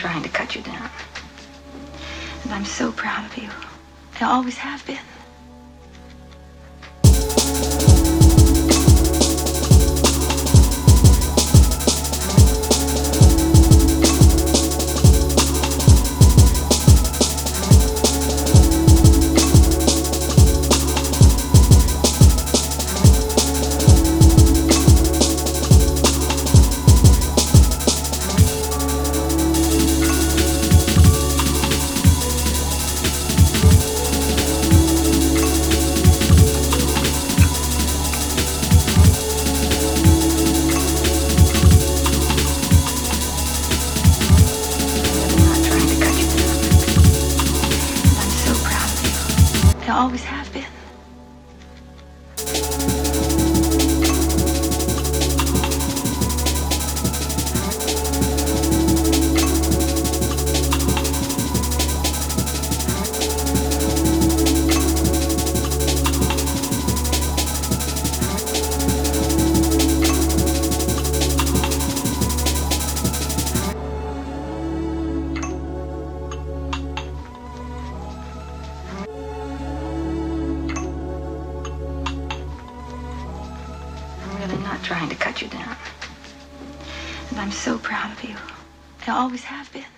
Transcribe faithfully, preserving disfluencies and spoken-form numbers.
trying to cut you down. And I'm so proud of you. I always have been. I always have been. I'm not trying to cut you down. And I'm so proud of you. I always have been.